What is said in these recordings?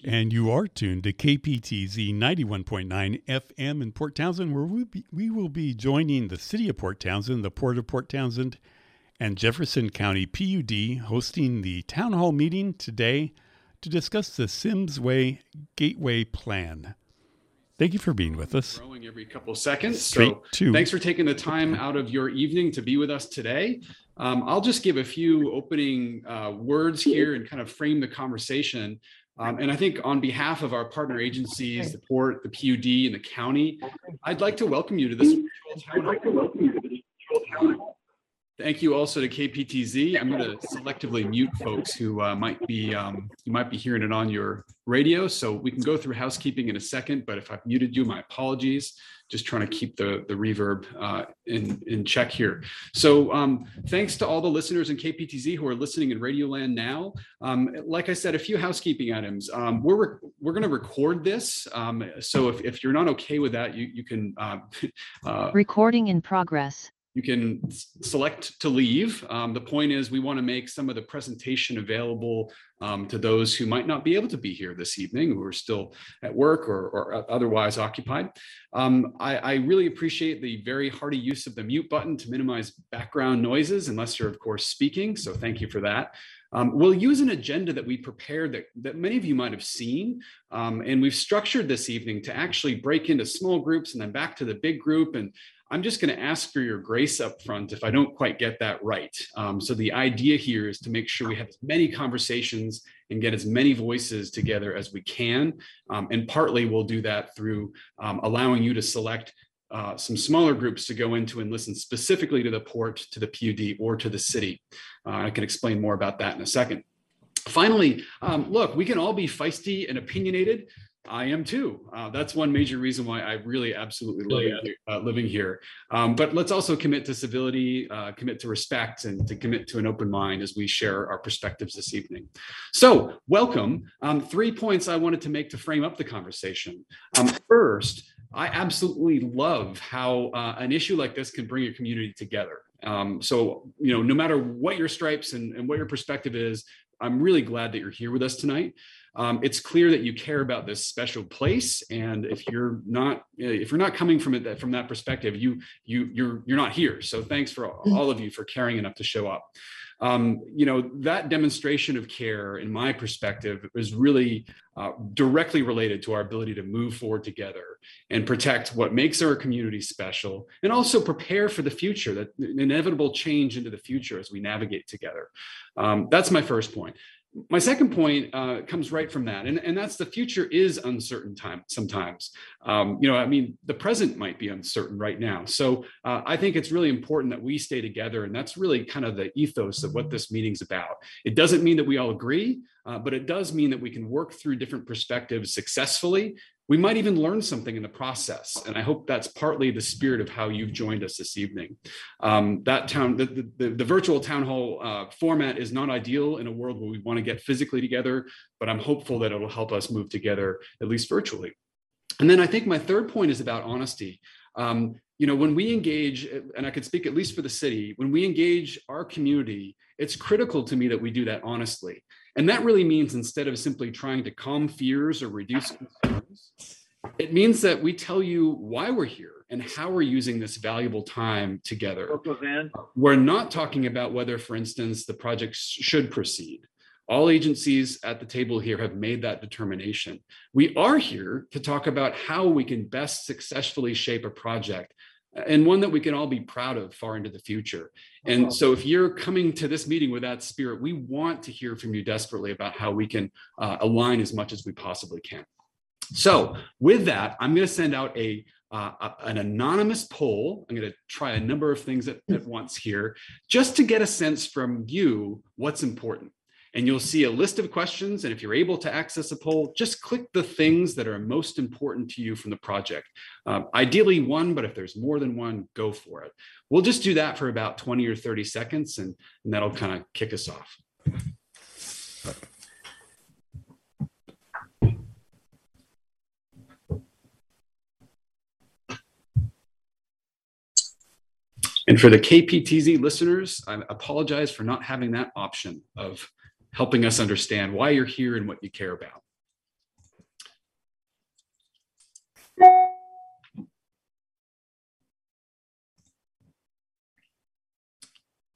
And you are tuned to KPTZ 91.9 FM in Port Townsend, where we will be joining the City of Port Townsend, the Port of Port Townsend, and Jefferson County PUD hosting the Town Hall meeting today to discuss the Sims Way Gateway Plan. Thank you for being with us. Growing every couple seconds. So thanks for taking the time out of your evening to be with us today. I'll just give a few opening words here and kind of frame the conversation. And I think on behalf of our partner agencies, the Port, the PUD, and the county, I'd like to welcome you to this virtual town hall. Thank you also to KPTZ. I'm going to selectively mute folks who might be hearing it on your radio. So we can go through housekeeping in a second, but if I've muted you, my apologies. Just trying to keep the reverb in check here. So thanks to all the listeners in KPTZ who are listening in Radio Land now. Like I said, a few housekeeping items. We're going to record this. So if you're not okay with that, you can recording in progress. You can select to leave. The point is we want to make some of the presentation available to those who might not be able to be here this evening, who are still at work or otherwise occupied. I really appreciate the very hearty use of the mute button to minimize background noises, unless you're, of course, speaking. So thank you for that. We'll use an agenda that we prepared that many of you might have seen. And we've structured this evening to actually break into small groups and then back to the big group. And I'm just going to ask for your grace up front if I don't quite get that right. So the idea here is to make sure we have as many conversations and get as many voices together as we can. And partly we'll do that through allowing you to select some smaller groups to go into and listen specifically to the Port, to the PUD, or to the city. I can explain more about that in a second. Finally, look, we can all be feisty and opinionated. I am too. That's one major reason why I really absolutely love living here. But let's also commit to civility, commit to respect, and to commit to an open mind as we share our perspectives this evening. So welcome. 3 points I wanted to make to frame up the conversation. First, I absolutely love how an issue like this can bring a community together. So, no matter what your stripes and what your perspective is, I'm really glad that you're here with us tonight. It's clear that you care about this special place, and if you're not coming from that perspective, you're not here. So thanks for all of you for caring enough to show up. That demonstration of care, in my perspective, is really directly related to our ability to move forward together and protect what makes our community special, and also prepare for the future, that inevitable change into the future as we navigate together. That's my first point. My second point comes right from that, and that's the future is uncertain sometimes. The present might be uncertain right now. So I think it's really important that we stay together, and that's really kind of the ethos of what this meeting's about. It doesn't mean that we all agree, but it does mean that we can work through different perspectives successfully. We might even learn something in the process. And I hope that's partly the spirit of how you've joined us this evening. The virtual town hall format is not ideal in a world where we want to get physically together, but I'm hopeful that it'll help us move together, at least virtually. And then I think my third point is about honesty. When we engage, and I could speak at least for the city, when we engage our community, it's critical to me that we do that honestly. And that really means, instead of simply trying to calm fears or reduce concerns, it means that we tell you why we're here and how we're using this valuable time together. We're not talking about whether, for instance, the project should proceed. All agencies at the table here have made that determination. We are here to talk about how we can best successfully shape a project, and one that we can all be proud of far into the future. And so if you're coming to this meeting with that spirit, we want to hear from you desperately about how we can align as much as we possibly can. So with that, I'm going to send out an anonymous poll. I'm going to try a number of things at once here, just to get a sense from you what's important. And you'll see a list of questions. And if you're able to access a poll, just click the things that are most important to you from the project. Ideally one, but if there's more than one, go for it. We'll just do that for about 20 or 30 seconds, and that'll kind of kick us off. And for the KPTZ listeners, I apologize for not having that option of helping us understand why you're here and what you care about.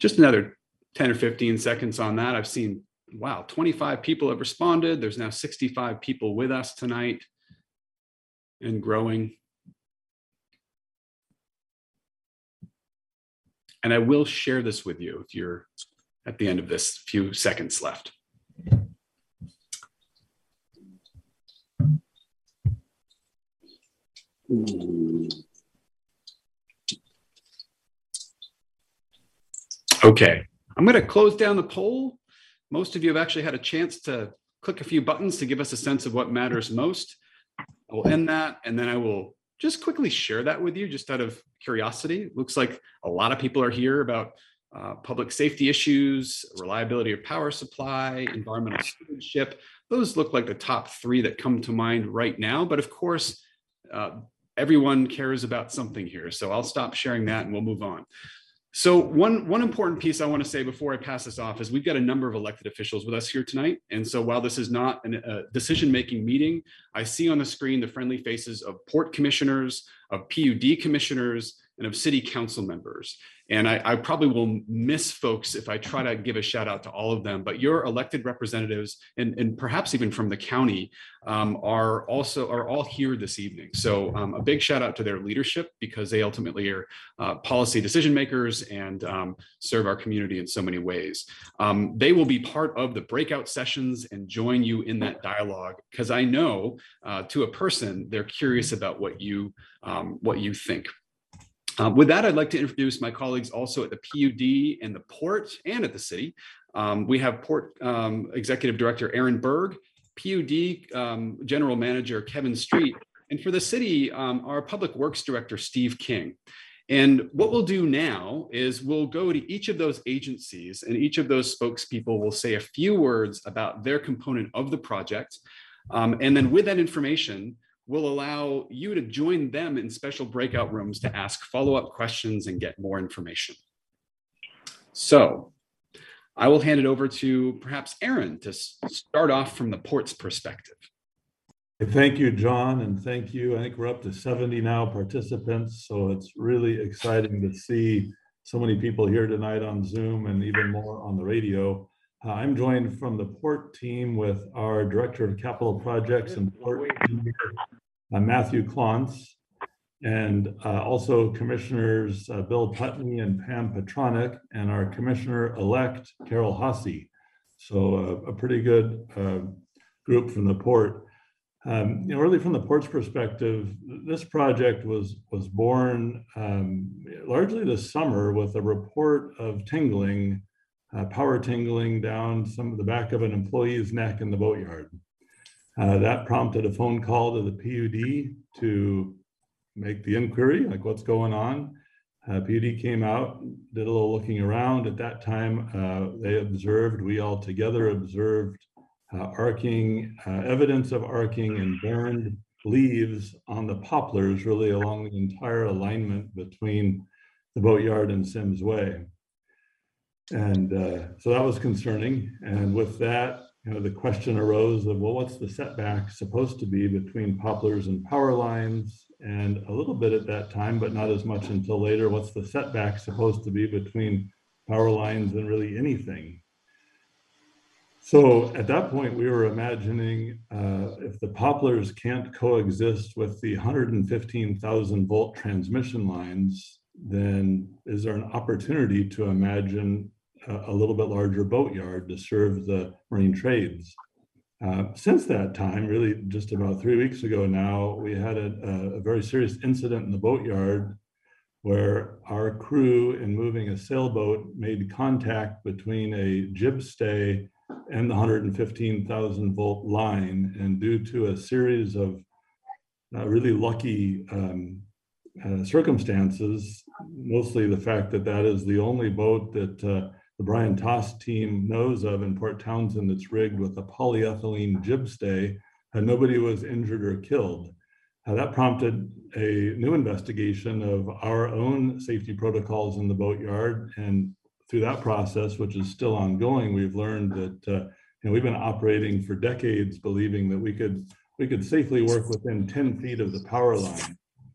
just another 10 or 15 seconds on that. I've seen, wow, 25 people have responded. There's now 65 people with us tonight and growing. And I will share this with you if you're at the end of this, few seconds left. Okay, I'm going to close down the poll. Most of you have actually had a chance to click a few buttons to give us a sense of what matters most. I will end that, and then I will just quickly share that with you just out of curiosity. It looks like a lot of people are here about public safety issues, reliability of power supply, environmental stewardship. Those look like the top 3 that come to mind right now. But of course, everyone cares about something here. So I'll stop sharing that and we'll move on. So one important piece I want to say before I pass this off is we've got a number of elected officials with us here tonight. And so while this is not a decision-making meeting, I see on the screen the friendly faces of port commissioners, of PUD commissioners, and of city council members. And I probably will miss folks if I try to give a shout out to all of them, but your elected representatives and perhaps even from the county are all here this evening. So a big shout out to their leadership because they ultimately are policy decision makers and serve our community in so many ways. They will be part of the breakout sessions and join you in that dialogue because I know to a person, they're curious about what you think. With that, I'd like to introduce my colleagues also at the PUD and the Port and at the city. We have Port Executive Director Aaron Berg, PUD General Manager Kevin Street, and for the city, our Public Works Director Steve King. And what we'll do now is we'll go to each of those agencies and each of those spokespeople will say a few words about their component of the project. And then with that information, will allow you to join them in special breakout rooms to ask follow-up questions and get more information. So I will hand it over to perhaps Aaron to start off from the port's perspective. Thank you, John, and thank you. I think we're up to 70 now participants, so it's really exciting to see so many people here tonight on Zoom and even more on the radio. I'm joined from the Port team with our Director of Capital Projects and Port Engineer, Matthew Klontz, and also Commissioners Bill Putney and Pam Petronic, and our Commissioner-elect Carol Hasse. So a pretty good group from the Port. Really from the Port's perspective, this project was born largely this summer with a report of tingling, power tingling down the back of an employee's neck in the boatyard. That prompted a phone call to the PUD to make the inquiry, like what's going on. PUD came out, did a little looking around. At that time, we all together observed evidence of arcing and burned leaves on the poplars, really along the entire alignment between the boatyard and Sims Way. And so that was concerning. And with that, the question arose of, well, what's the setback supposed to be between poplars and power lines? And a little bit at that time, but not as much until later, what's the setback supposed to be between power lines and really anything? So at that point, we were imagining if the poplars can't coexist with the 115,000 volt transmission lines, then is there an opportunity to imagine a little bit larger boatyard to serve the marine trades? Since that time, really just about 3 weeks ago now, we had a very serious incident in the boatyard where our crew, in moving a sailboat, made contact between a jib stay and the 115,000 volt line. And due to a series of really lucky circumstances, mostly the fact that that is the only boat that the Brian Toss team knows of in Port Townsend that's rigged with a polyethylene jib stay, nobody was injured or killed. That prompted a new investigation of our own safety protocols in the boatyard. And through that process, which is still ongoing, we've learned that we've been operating for decades believing that we could safely work within 10 feet of the power line.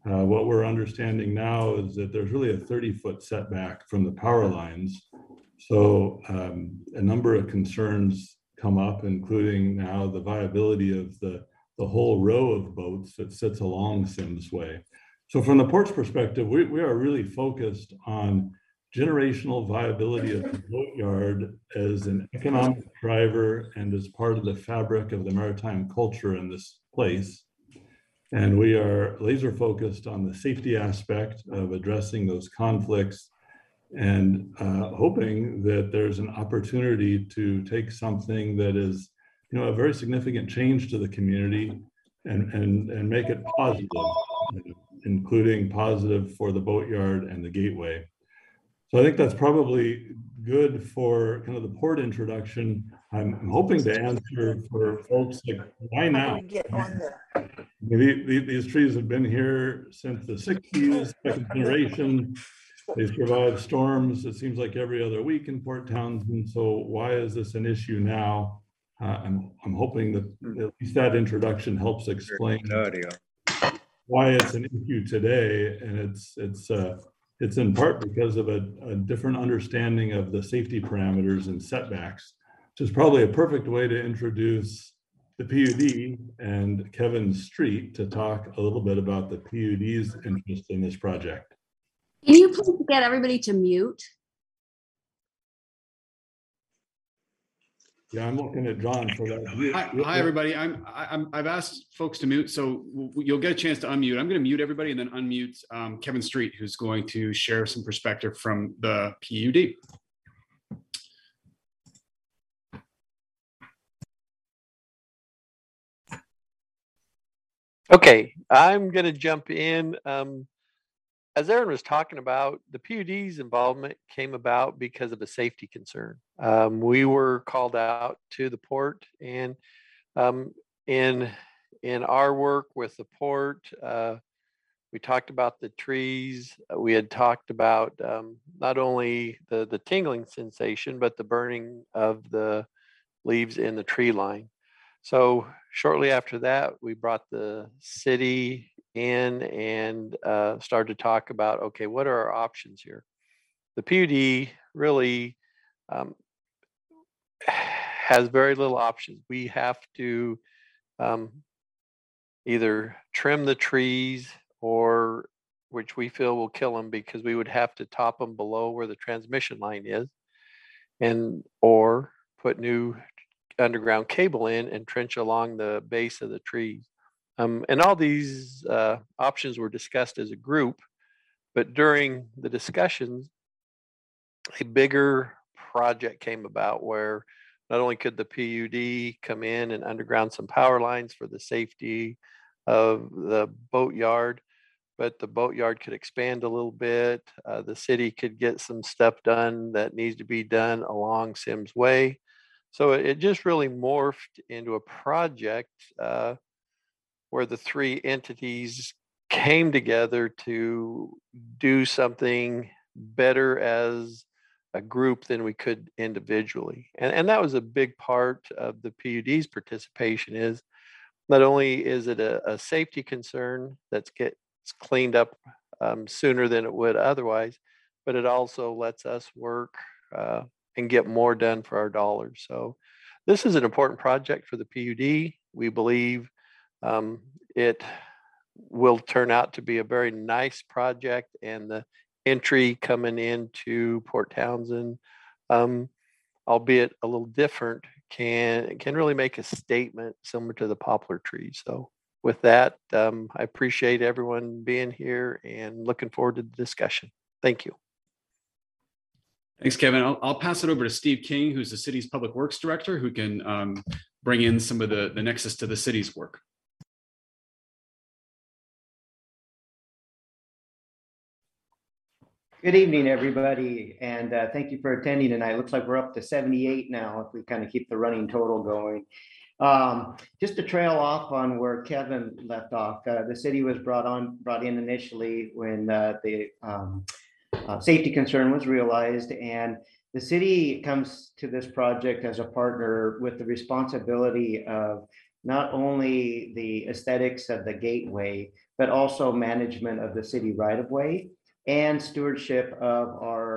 What we're understanding now is that there's really a 30-foot setback from the power lines. So a number of concerns come up, including now the viability of the whole row of boats that sits along Sims Way. So from the port's perspective, we are really focused on generational viability of the boatyard as an economic driver and as part of the fabric of the maritime culture in this place. And we are laser focused on the safety aspect of addressing those conflicts and hoping that there's an opportunity to take something that is, a very significant change to the community and make it positive, including positive for the boatyard and the gateway. So I think that's probably good for kind of the port introduction. I'm hoping to answer for folks like, why now? These trees have been here since the 60s, second generation. They survive storms, it seems like every other week in Port Townsend. So why is this an issue now? I'm hoping that at least that introduction helps explain why it's an issue today. And it's in part because of a different understanding of the safety parameters and setbacks, which is probably a perfect way to introduce the PUD and Kevin Street to talk a little bit about the PUD's interest in this project. Can you please get everybody to mute? Yeah, I'm looking at John for that. Hi, everybody. I've asked folks to mute, so you'll get a chance to unmute. I'm going to mute everybody and then unmute Kevin Street, who's going to share some perspective from the PUD. Okay, I'm going to jump in. As Aaron was talking about, the PUD's involvement came about because of a safety concern. We were called out to the port, and in our work with the port, we talked about the trees. We had talked about not only the tingling sensation, but the burning of the leaves in the tree line. So shortly after that, we brought the city in and started to talk about, okay, what are our options here? The PUD really has very little options. We have to either trim the trees, or which we feel will kill them, because we would have to top them below where the transmission line is, or put new underground cable in and trench along the base of the trees. And all these options were discussed as a group, but during the discussions, a bigger project came about where not only could the PUD come in and underground some power lines for the safety of the boatyard, but the boatyard could expand a little bit. The city could get some stuff done that needs to be done along Sims Way. So it just really morphed into a project where the three entities came together to do something better as a group than we could individually. And that was a big part of the PUD's participation. Is not only is it a safety concern that gets cleaned up sooner than it would otherwise, but it also lets us work and get more done for our dollars. So this is an important project for the PUD. We believe it will turn out to be a very nice project, and the entry coming into Port Townsend, albeit a little different, can really make a statement similar to the poplar tree. So with that, I appreciate everyone being here and looking forward to the discussion. Thank you. Thanks, Kevin. I'll pass it over to Steve King, who's the city's public works director, who can bring in some of the nexus to the city's work. Good evening, everybody, and thank you for attending tonight. Looks like we're up to 78 now if we kind of keep the running total going. Just to trail off on where Kevin left off, the city was brought in initially when the safety concern was realized, and the city comes to this project as a partner with the responsibility of not only the aesthetics of the gateway, but also management of the city right-of-way and stewardship of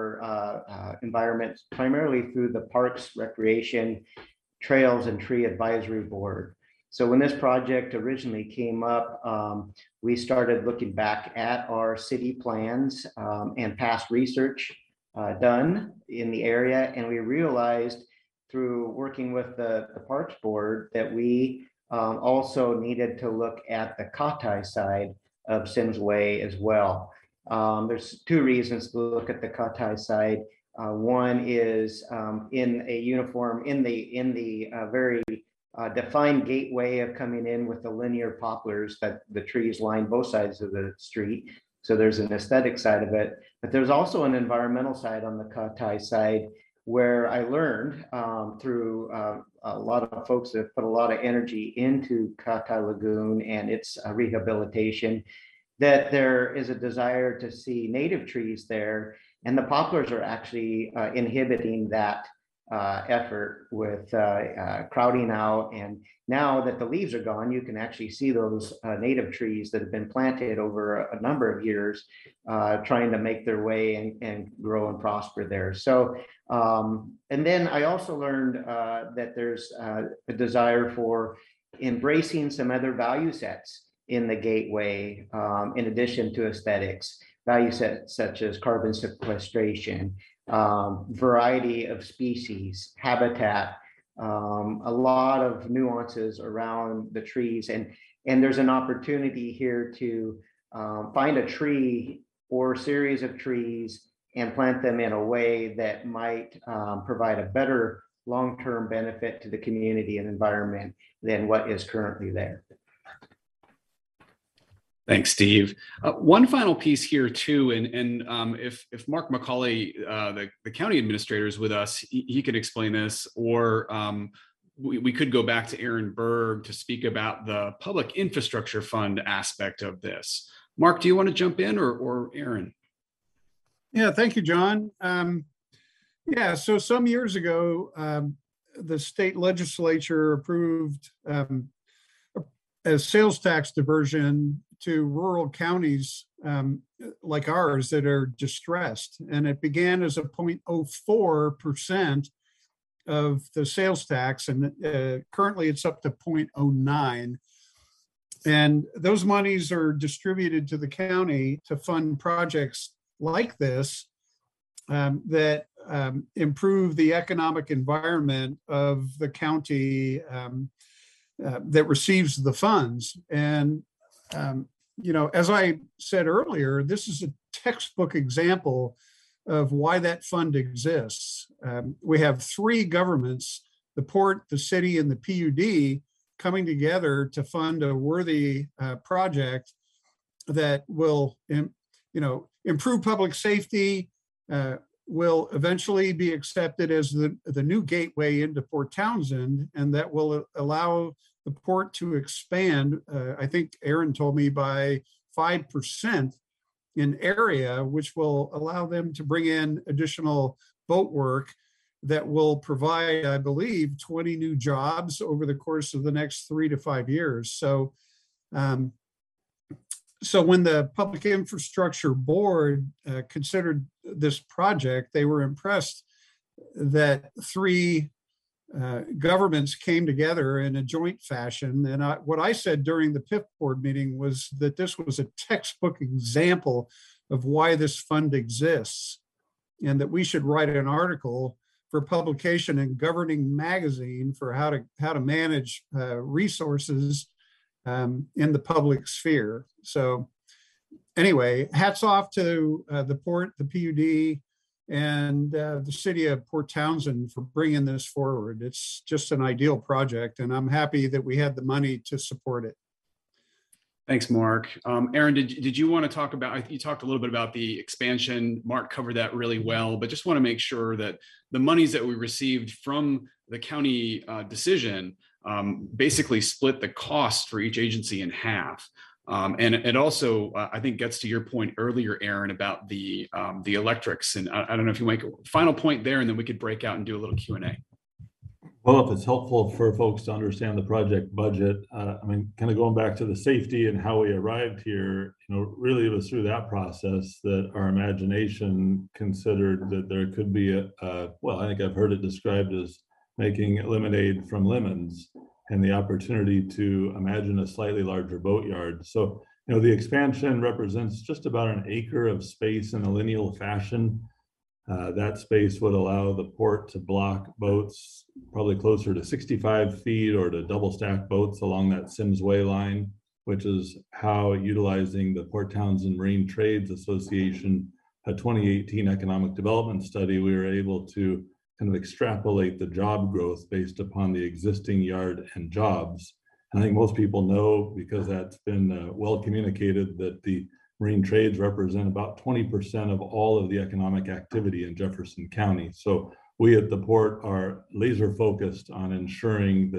our environment, primarily through the Parks, Recreation, Trails, and Tree Advisory Board. So when this project originally came up, we started looking back at our city plans and past research done in the area. And we realized through working with the Parks Board that we also needed to look at the Katai side of Sims Way as well. There's two reasons to look at the Katai side. One is in a uniform, in the very defined gateway of coming in with the linear poplars that the trees line both sides of the street. So there's an aesthetic side of it, but there's also an environmental side on the Katai side where I learned through a lot of folks that have put a lot of energy into Katai Lagoon and its rehabilitation, that there is a desire to see native trees there, and the poplars are actually inhibiting that effort with crowding out. And now that the leaves are gone, you can actually see those native trees that have been planted over a number of years trying to make their way and grow and prosper there. So, and then I also learned that there's a desire for embracing some other value sets in the gateway, in addition to aesthetics, value sets such as carbon sequestration, variety of species, habitat, a lot of nuances around the trees. And there's an opportunity here to find a tree or series of trees and plant them in a way that might provide a better long-term benefit to the community and environment than what is currently there. Thanks, Steve. One final piece here too, and if Mark McCauley, the county administrator, is with us, he could explain this, or we could go back to Aaron Berg to speak about the public infrastructure fund aspect of this. Mark, do you want to jump in, or Aaron? Yeah, thank you, John. Yeah, so some years ago, the state legislature approved a sales tax diversion to rural counties like ours that are distressed. And it began as a 0.04% of the sales tax, and currently it's up to 0.09. And those monies are distributed to the county to fund projects like this that improve the economic environment of the county that receives the funds. And you know, as I said earlier, this is a textbook example of why that fund exists. We have three governments, the port, the city, and the PUD, coming together to fund a worthy project that will, improve public safety, will eventually be accepted as the new gateway into Port Townsend, and that will allow the port to expand, I think Aaron told me, by 5% in area, which will allow them to bring in additional boat work that will provide, I believe, 20 new jobs over the course of the next 3 to 5 years. So, so when the Public Infrastructure Board considered this project, they were impressed that three governments came together in a joint fashion. And what I said during the PIF board meeting was that this was a textbook example of why this fund exists, and that we should write an article for publication in Governing Magazine for how to manage resources in the public sphere. So anyway, hats off to the port, the PUD, and the city of Port Townsend for bringing this forward. It's just an ideal project, and I'm happy that we had the money to support it. Thanks, Mark. Aaron, did you want to talk about, you talked a little bit about the expansion. Mark covered that really well, but just want to make sure that the monies that we received from the county decision basically split the cost for each agency in half. And it also, I think, gets to your point earlier, Aaron, about the electrics. And I don't know if you make a final point there, and then we could break out and do a little Q&A. Well, if it's helpful for folks to understand the project budget, I mean, kind of going back to the safety and how we arrived here, really it was through that process that our imagination considered that there could be well, I think I've heard it described as making lemonade from lemons, and the opportunity to imagine a slightly larger boatyard. So, the expansion represents just about an acre of space in a lineal fashion. That space would allow the port to block boats probably closer to 65 feet or to double stack boats along that Sims Way line, which is how, utilizing the Port Townsend Marine Trades Association, a 2018 economic development study, we were able to kind of extrapolate the job growth based upon the existing yard and jobs. I think most people know, because that's been well communicated, that the marine trades represent about 20% of all of the economic activity in Jefferson County. So we at the port are laser focused on ensuring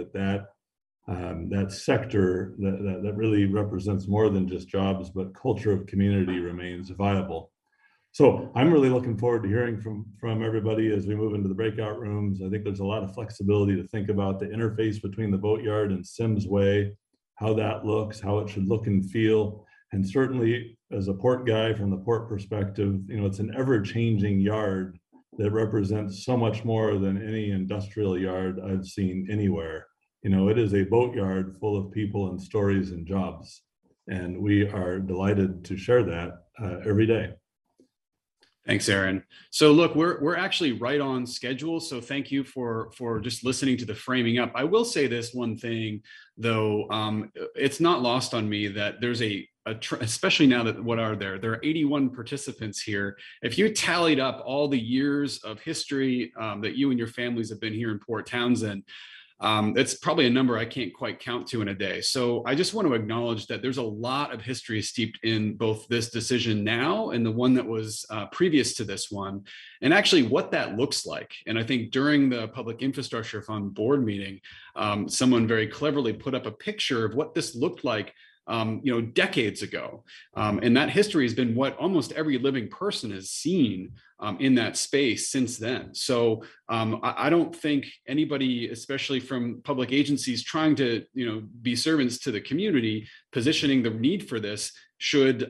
that sector that really represents more than just jobs, but culture of community remains viable. So I'm really looking forward to hearing from everybody as we move into the breakout rooms. I think there's a lot of flexibility to think about the interface between the boatyard and Sims Way, how that looks, how it should look and feel. And certainly, as a port guy, from the port perspective, it's an ever-changing yard that represents so much more than any industrial yard I've seen anywhere. It is a boatyard full of people and stories and jobs. And we are delighted to share that every day. Thanks, Aaron. So look, we're actually right on schedule. So thank you for just listening to the framing up. I will say this one thing, though. It's not lost on me that there's especially now that there are 81 participants here. If you tallied up all the years of history that you and your families have been here in Port Townsend, it's probably a number I can't quite count to in a day. So I just want to acknowledge that there's a lot of history steeped in both this decision now and the one that was previous to this one, and actually what that looks like. And I think during the Public Infrastructure Fund board meeting, someone very cleverly put up a picture of what this looked like decades ago. And that history has been what almost every living person has seen in that space since then. So I don't think anybody, especially from public agencies trying to, be servants to the community, positioning the need for this should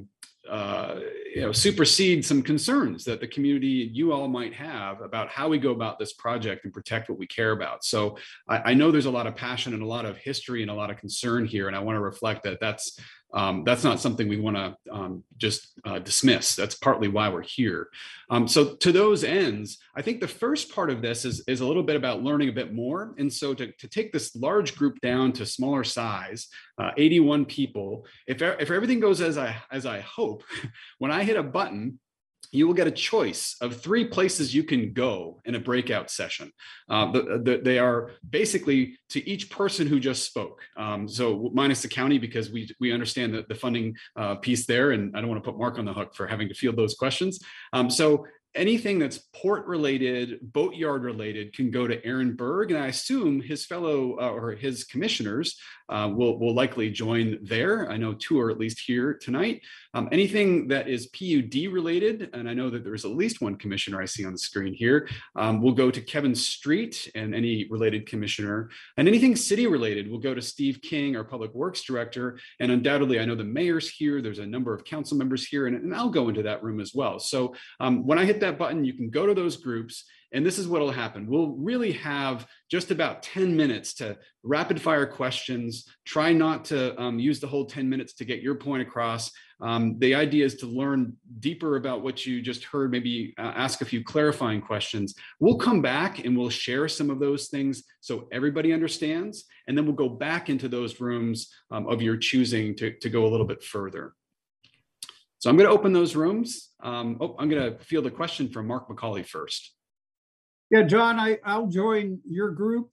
supersede some concerns that the community, you all might have about how we go about this project and protect what we care about. So I know there's a lot of passion and a lot of history and a lot of concern here, and I want to reflect that that's not something we want to just dismiss. That's partly why we're here. So to those ends, I think the first part of this is a little bit about learning a bit more. And so to take this large group down to smaller size, 81 people, if everything goes as I hope, when I hit a button, you will get a choice of 3 places you can go in a breakout session. They are basically to each person who just spoke. So minus the county, because we understand the funding piece there, and I don't want to put Mark on the hook for having to field those questions. So anything that's port related, boatyard related can go to Aaron Berg, and I assume his fellow or his commissioners will likely join there. I know 2 are at least here tonight. Anything that is PUD related, and I know that there's at least 1 commissioner I see on the screen here, will go to Kevin Street and any related commissioner. And anything city related will go to Steve King, our Public Works Director. And undoubtedly, I know the mayor's here. There's a number of council members here, and I'll go into that room as well. So when I hit that button, you can go to those groups. And this is what will happen. We'll really have just about 10 minutes to rapid fire questions. Try not to use the whole 10 minutes to get your point across. The idea is to learn deeper about what you just heard, maybe ask a few clarifying questions. We'll come back and we'll share some of those things so everybody understands. And then we'll go back into those rooms of your choosing to go a little bit further. So I'm going to open those rooms. I'm going to field a question from Mark McCauley first. Yeah, John, I'll join your group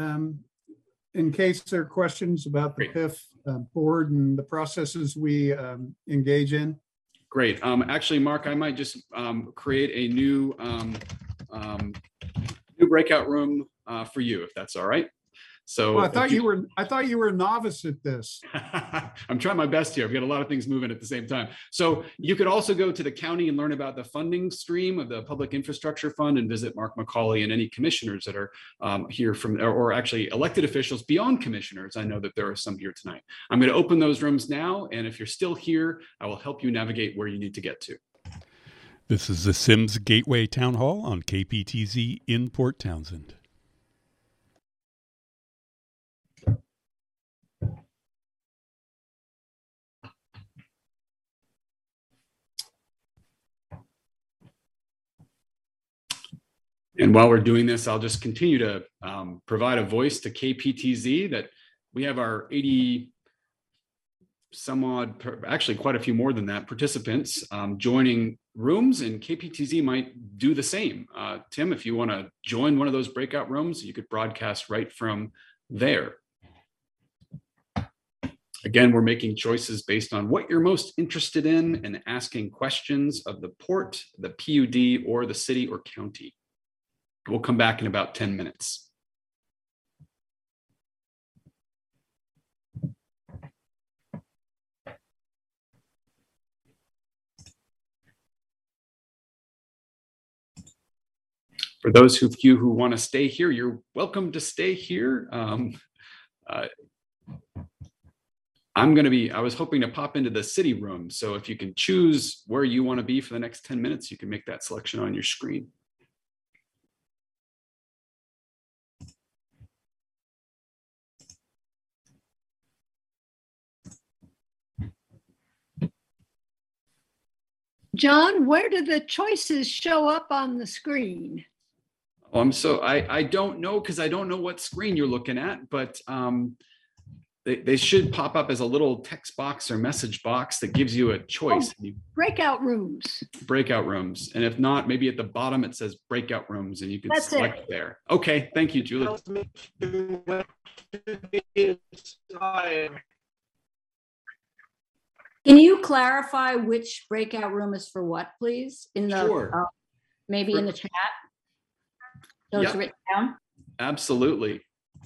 in case there are questions about the PIF board and the processes we engage in. Great. Actually, Mark, I might just create a new breakout room for you, if that's all right. So Well, I thought you were a novice at this. I'm trying my best here. I've got a lot of things moving at the same time. So you could also go to the county and learn about the funding stream of the Public Infrastructure Fund and visit Mark McCauley and any commissioners that are here from, or actually elected officials beyond commissioners. I know that there are some here tonight. I'm going to open those rooms now. And if you're still here, I will help you navigate where you need to get to. This is the Sims Gateway Town Hall on KPTZ in Port Townsend. And while we're doing this, I'll just continue to provide a voice to KPTZ that we have our 80 some odd, actually quite a few more than that, participants joining rooms, and KPTZ might do the same. Tim, if you want to join one of those breakout rooms, you could broadcast right from there. Again, we're making choices based on what you're most interested in and asking questions of the port, the PUD, or the city or county. We'll come back in about 10 minutes. For those of you who want to stay here, you're welcome to stay here. I was hoping to pop into the city room. So if you can choose where you want to be for the next 10 minutes, you can make that selection on your screen. John, where do the choices show up on the screen? I don't know, because I don't know what screen you're looking at, but they should pop up as a little text box or message box that gives you a choice. Oh, breakout rooms. Breakout rooms. And if not, maybe at the bottom it says breakout rooms and you can select there. Okay, thank you, Julie. Can you clarify which breakout room is for what, please? In the Sure. Maybe in the chat? So it's written down? Absolutely.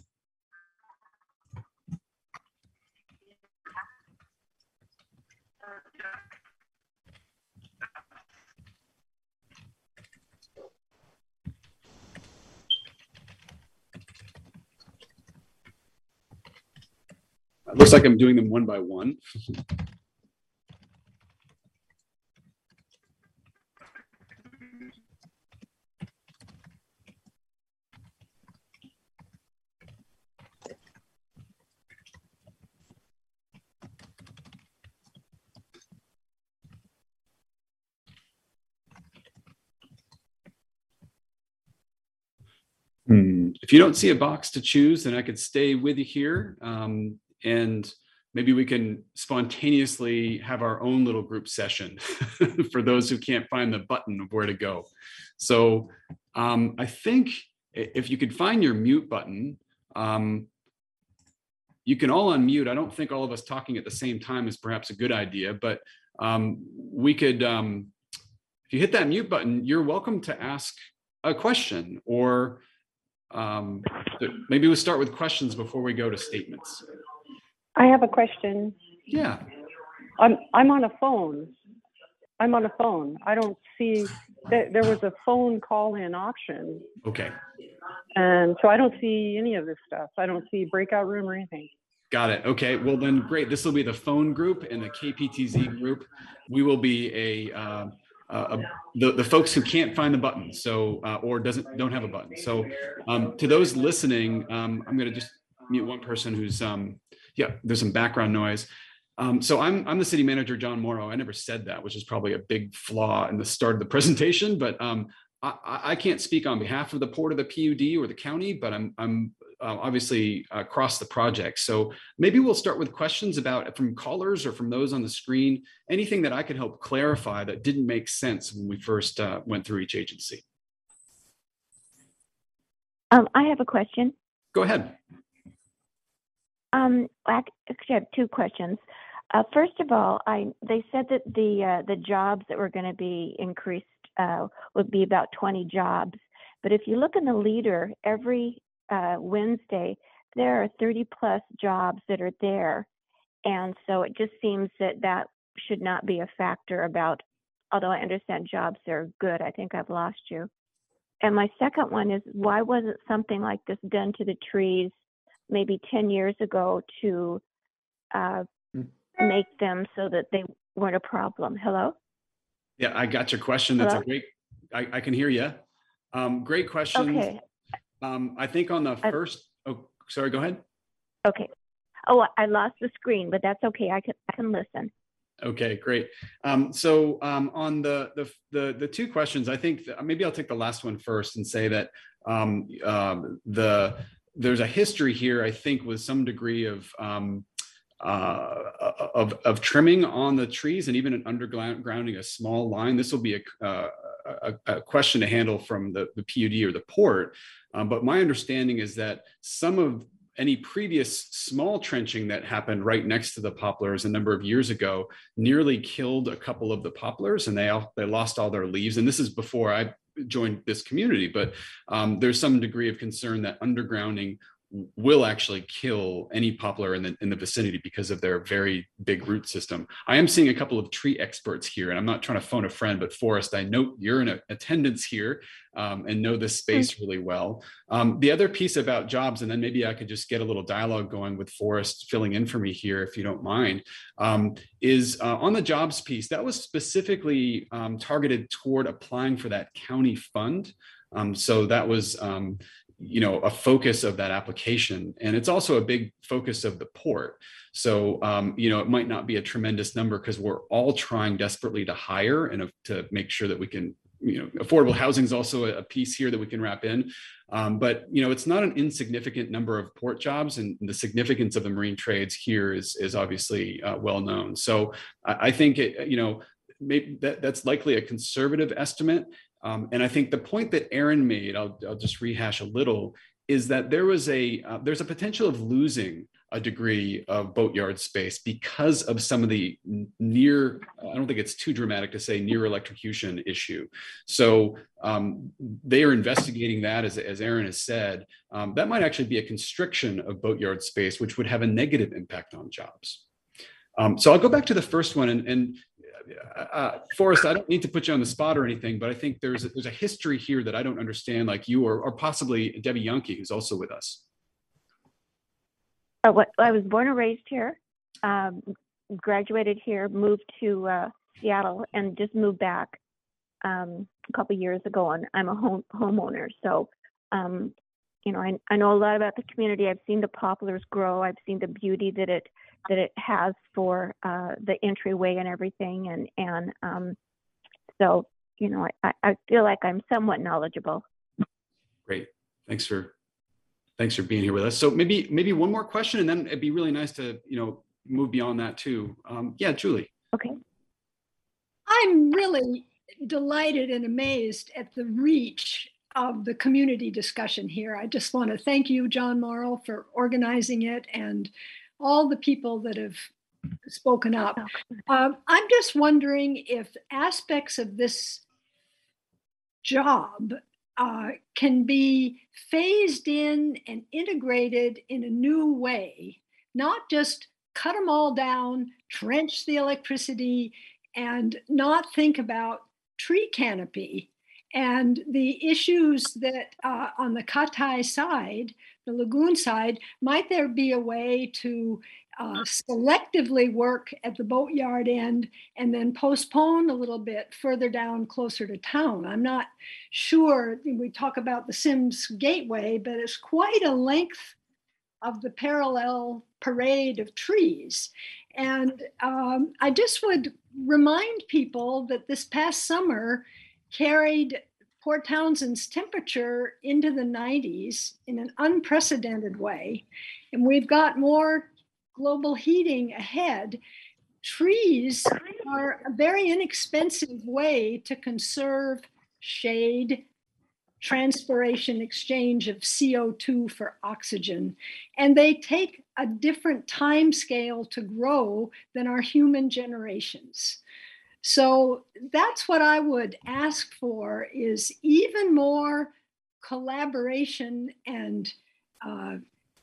It looks like I'm doing them one by one. If you don't see a box to choose, then I could stay with you here, and maybe we can spontaneously have our own little group session for those who can't find the button of where to go. So I think if you could find your mute button, you can all unmute. I don't think all of us talking at the same time is perhaps a good idea, but we could, if you hit that mute button, you're welcome to ask a question, or maybe we'll start with questions before we go to statements. I have a question. Yeah. I'm on a phone. I don't see that there was a phone call-in option. Okay. And so I don't see any of this stuff. I don't see breakout room or anything. Got it. Okay. Well, then great. This will be the phone group, and the KPTZ group. We will be the folks who can't find the button, so or don't have a button. So to those listening, I'm going to just mute one person who's there's some background noise. So I'm the city manager, John Morrow. I never said that, which is probably a big flaw in the start of the presentation, but I can't speak on behalf of the port or the PUD or the county, but I'm obviously across the project. So maybe we'll start with questions from callers or from those on the screen, anything that I could help clarify that didn't make sense when we first went through each agency. I have a question. Go ahead. I actually have two questions. First of all, they said that the jobs that were going to be increased would be about 20 jobs. But if you look in the leader, every Wednesday, there are 30 plus jobs that are there. And so it just seems that that should not be a factor about, although I understand jobs are good, I think I've lost you. And my second one is, why wasn't something like this done to the trees maybe 10 years ago to make them so that they weren't a problem? Hello? Yeah, I got your question. That's Hello? a great, I can hear you. Great question. Okay. I think on the first, oh, sorry, go ahead. Okay. Oh, I lost the screen, but that's okay. I can listen. Okay, great. So on the two questions, I think maybe I'll take the last one first and say that there's a history here, I think, with some degree of trimming on the trees and even an undergrounding a small line. This will be a question to handle from the PUD or the port. But my understanding is that some of any previous small trenching that happened right next to the poplars a number of years ago nearly killed a couple of the poplars, and they lost all their leaves. And this is before I joined this community, but there's some degree of concern that undergrounding will actually kill any poplar in the vicinity because of their very big root system. I am seeing a couple of tree experts here, and I'm not trying to phone a friend, but Forrest, I know you're in attendance here and know this space really well. The other piece about jobs, and then maybe I could just get a little dialogue going with Forrest filling in for me here, if you don't mind, is on the jobs piece, that was specifically targeted toward applying for that county fund. So that was a focus of that application. And it's also a big focus of the port. So, it might not be a tremendous number because we're all trying desperately to hire and to make sure that we can, affordable housing is also a piece here that we can wrap in. But, it's not an insignificant number of port jobs, and the significance of the marine trades here is obviously well known. So I think maybe that's likely a conservative estimate. And I think the point that Aaron made, I'll just rehash a little, is that there's a potential of losing a degree of boatyard space because of some of the I don't think it's too dramatic to say near electrocution issue. So they are investigating that, as Aaron has said. That might actually be a constriction of boatyard space, which would have a negative impact on jobs. So I'll go back to the first one, and Forrest, I don't need to put you on the spot or anything, but I think there's a history here that I don't understand, like you or possibly Debbie Yankee, who's also with us. I was born and raised here, graduated here, moved to Seattle, and just moved back a couple years ago. And I'm a homeowner, so I know a lot about the community. I've seen the poplars grow. I've seen the beauty that it has for the entryway and everything. And so, I feel like I'm somewhat knowledgeable. Great. Thanks for being here with us. So maybe one more question, and then it'd be really nice to, move beyond that too. Yeah, Julie. Okay. I'm really delighted and amazed at the reach of the community discussion here. I just want to thank you, John Morrow, for organizing it, and all the people that have spoken up. I'm just wondering if aspects of this job can be phased in and integrated in a new way, not just cut them all down, trench the electricity, and not think about tree canopy and the issues that on the Katai side, the lagoon side. Might there be a way to selectively work at the boatyard end and then postpone a little bit further down closer to town? I'm not sure. We talk about the Sims Gateway, but it's quite a length of the parallel parade of trees. And I just would remind people that this past summer carried Port Townsend's temperature into the 90s in an unprecedented way. And we've got more global heating ahead. Trees are a very inexpensive way to conserve shade, transpiration, exchange of CO2 for oxygen. And they take a different time scale to grow than our human generations. So that's what I would ask for, is even more collaboration and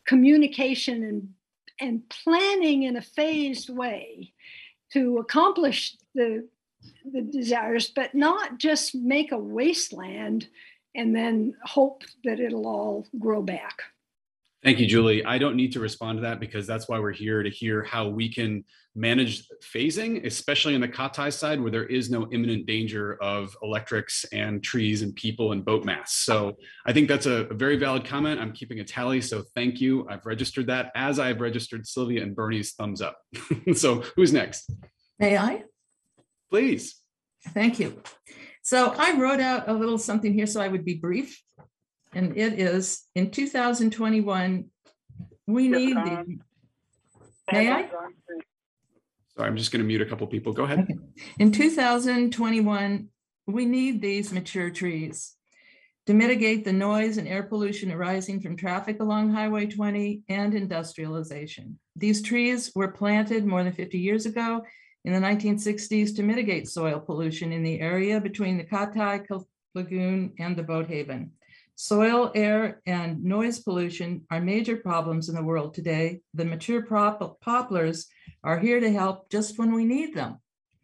communication and planning in a phased way to accomplish the desires, but not just make a wasteland and then hope that it'll all grow back. Thank you, Julie. I don't need to respond to that because that's why we're here, to hear how we can manage phasing, especially on the Katai side where there is no imminent danger of electrics and trees and people and boat mass. So I think that's a very valid comment. I'm keeping a tally, so thank you. I've registered that, as I've registered Sylvia and Bernie's thumbs up. So who's next? May I? Please. Thank you. So I wrote out a little something here so I would be brief. And it is, in 2021, we need the, may I? Sorry, I'm just going to mute a couple people. Go ahead. Okay. In 2021, we need these mature trees to mitigate the noise and air pollution arising from traffic along Highway 20 and industrialization. These trees were planted more than 50 years ago in the 1960s to mitigate soil pollution in the area between the Katai Lagoon and the Boat Haven. Soil, air, and noise pollution are major problems in the world today. The mature poplars are here to help just when we need them.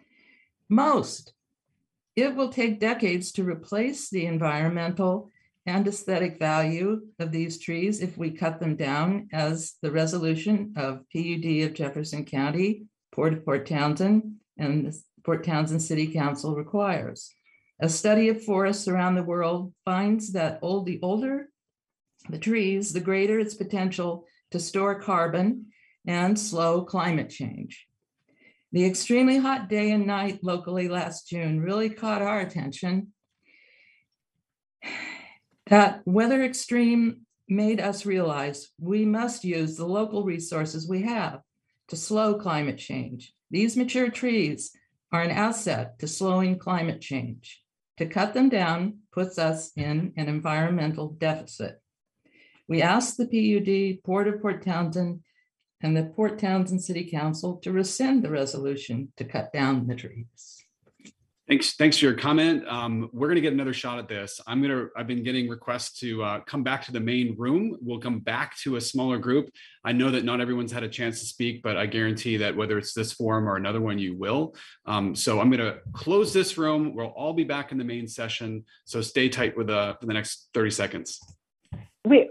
It will take decades to replace the environmental and aesthetic value of these trees if we cut them down, as the resolution of PUD of Jefferson County, Port of Port Townsend, and the Port Townsend City Council requires. A study of forests around the world finds that the older the trees, the greater its potential to store carbon and slow climate change. The extremely hot day and night locally last June really caught our attention. That weather extreme made us realize we must use the local resources we have to slow climate change. These mature trees are an asset to slowing climate change. To cut them down puts us in an environmental deficit. We asked the PUD, Port of Port Townsend, and the Port Townsend City Council to rescind the resolution to cut down the trees. Thanks for your comment. We're going to get another shot at this. I've been getting requests to come back to the main room. We'll come back to a smaller group. I know that not everyone's had a chance to speak, but I guarantee that whether it's this forum or another one, you will. So I'm going to close this room. We'll all be back in the main session. So stay tight for the next 30 seconds. We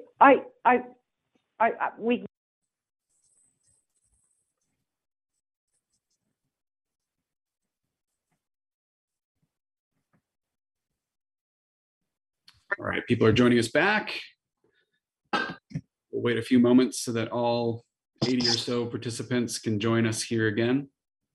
All right, people are joining us back. We'll wait a few moments so that all 80 or so participants can join us here again.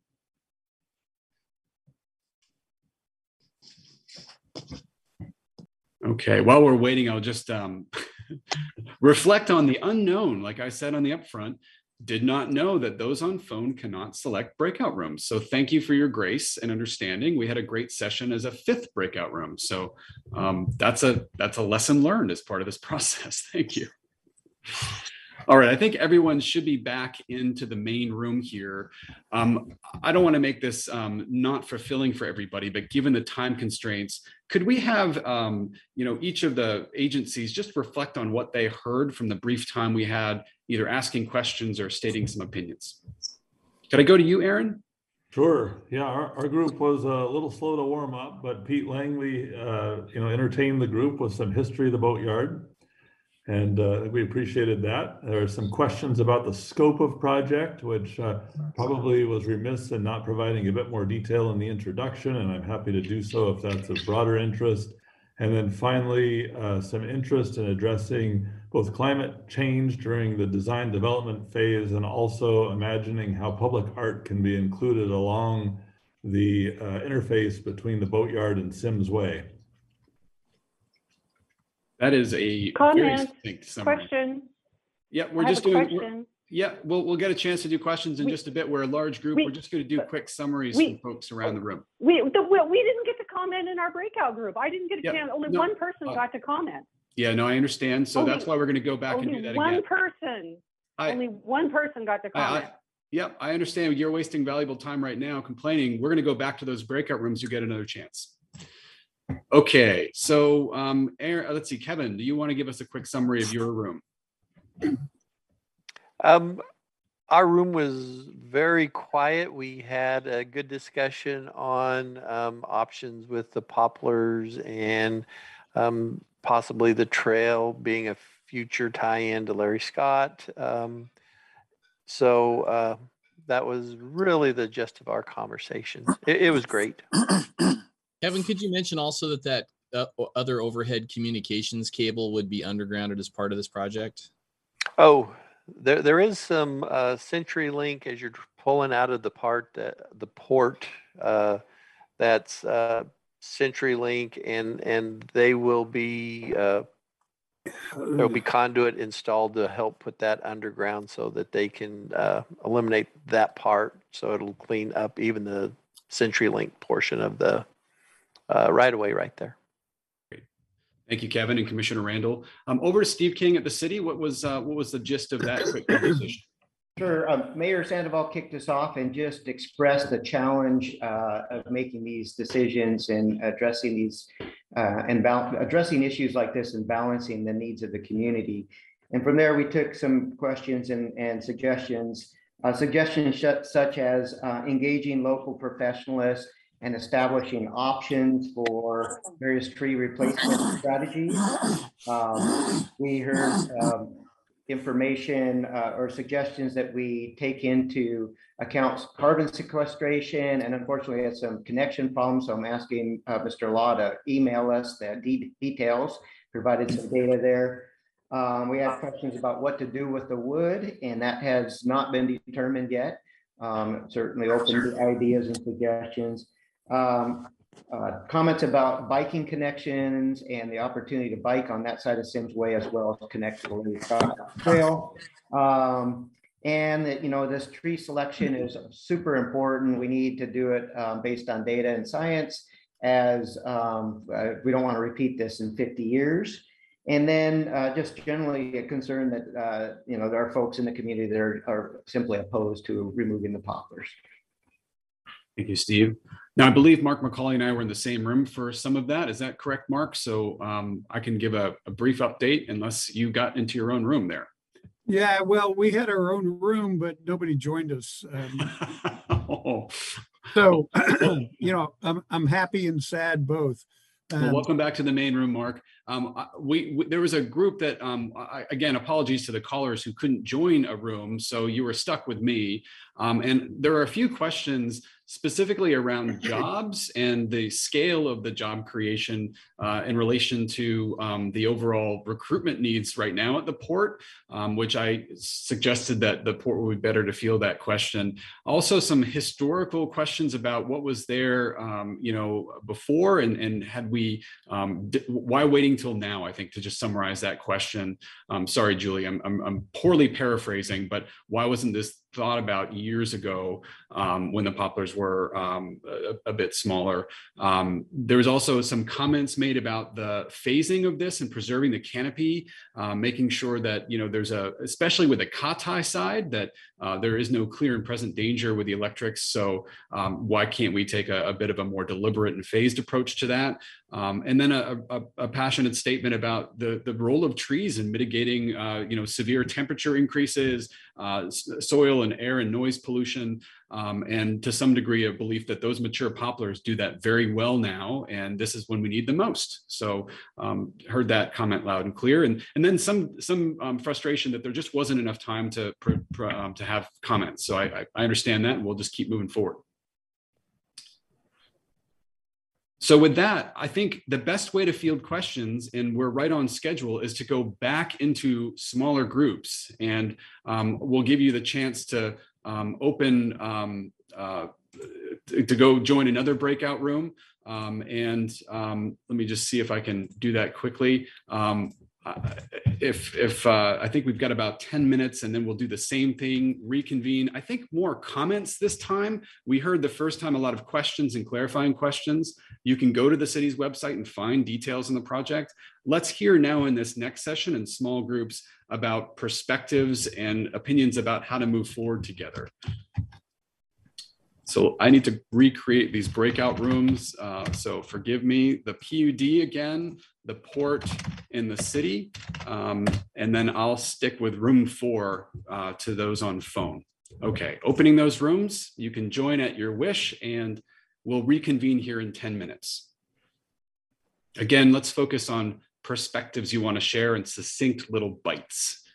Okay, while we're waiting, I'll just reflect on the unknown. Like I said on the upfront, did not know that those on phone cannot select breakout rooms. So thank you for your grace and understanding. We had a great session as a 5th breakout room. So that's a lesson learned as part of this process. Thank you. All right, I think everyone should be back into the main room here. I don't want to make this not fulfilling for everybody, but given the time constraints, could we have each of the agencies just reflect on what they heard from the brief time we had, either asking questions or stating some opinions? Could I go to you, Aaron? Sure. Yeah, our group was a little slow to warm up, but Pete Langley, entertained the group with some history of the boatyard. And we appreciated that. There are some questions about the scope of project, which probably was remiss in not providing a bit more detail in the introduction, and I'm happy to do so if that's of broader interest. And then finally, some interest in addressing both climate change during the design development phase and also imagining how public art can be included along the interface between the boatyard and Sims Way. That is a very succinct summary. Question. Yeah, we're just doing. Yeah, we'll get a chance to do questions in just a bit. We're a large group. We're just going to do quick summaries from folks around the room. We didn't get to comment in our breakout group. I didn't get a chance. Only one person got to comment. Yeah, no, I understand. So that's why we're going to go back and do that again. Only one person got to comment. Yep, I understand. You're wasting valuable time right now complaining. We're going to go back to those breakout rooms. You get another chance. Okay, so Aaron, let's see, Kevin, do you want to give us a quick summary of your room? Our room was very quiet. We had a good discussion on options with the poplars and possibly the trail being a future tie-in to Larry Scott. So that was really the gist of our conversation. It was great. Kevin, could you mention also that other overhead communications cable would be undergrounded as part of this project? Oh, there is some CenturyLink as you're pulling out of the port. That's CenturyLink, and they will be there'll be conduit installed to help put that underground so that they can eliminate that part. So it'll clean up even the CenturyLink portion of the right of way right there. Thank you, Kevin and Commissioner Randall. Over to Steve King at the city. What was the gist of that quick conversation? Sure. Mayor Sandoval kicked us off and just expressed the challenge of making these decisions and addressing these addressing issues like this and balancing the needs of the community. And from there, we took some questions and suggestions. Suggestions such as engaging local professionals and establishing options for various tree replacement strategies. We heard information or suggestions that we take into account carbon sequestration, and unfortunately had some connection problems. So I'm asking Mr. Law to email us the details, provided some data there. We had questions about what to do with the wood, and that has not been determined yet. Certainly open to ideas and suggestions. Comments about biking connections and the opportunity to bike on that side of Sims Way as well as connect to the Larry Scott Trail. And that, this tree selection is super important. We need to do it based on data and science, as we don't want to repeat this in 50 years. And then just generally a concern that, there are folks in the community that are simply opposed to removing the poplars. Thank you, Steve. Now, I believe Mark McCauley and I were in the same room for some of that. Is that correct, Mark? So I can give a brief update unless you got into your own room there. Yeah, well, we had our own room, but nobody joined us. So, I'm happy and sad both. Well, welcome back to the main room, Mark. There was a group that, again, apologies to the callers who couldn't join a room, so you were stuck with me. And there are a few questions specifically around jobs and the scale of the job creation in relation to the overall recruitment needs right now at the port, which I suggested that the port would be better to field that question. Also, some historical questions about what was there, before, and had we, why waiting till now, I think, to just summarize that question. Sorry, Julie, I'm poorly paraphrasing, but why wasn't this thought about years ago when the poplars were a bit smaller? There was also some comments made about the phasing of this and preserving the canopy, making sure that, there's especially with the Katai side, that there is no clear and present danger with the electrics. So why can't we take a bit of a more deliberate and phased approach to that? And then a passionate statement about the role of trees in mitigating, severe temperature increases, soil and air and noise pollution, and to some degree a belief that those mature poplars do that very well now, and this is when we need the most. So heard that comment loud and clear, and then some frustration that there just wasn't enough time to have comments. So I understand that, and we'll just keep moving forward. So with that, I think the best way to field questions, and we're right on schedule, is to go back into smaller groups, and we'll give you the chance to open to go join another breakout room. Let me just see if I can do that quickly. I think we've got about 10 minutes, and then we'll do the same thing, reconvene. I think more comments this time. We heard the first time a lot of questions and clarifying questions. You can go to the city's website and find details on the project. Let's hear now in this next session in small groups about perspectives and opinions about how to move forward together. So I need to recreate these breakout rooms. So forgive me, the PUD again, the port in the city. And then I'll stick with room 4 to those on phone. Okay, opening those rooms, you can join at your wish, and we'll reconvene here in 10 minutes. Again, let's focus on perspectives you want to share in succinct little bites.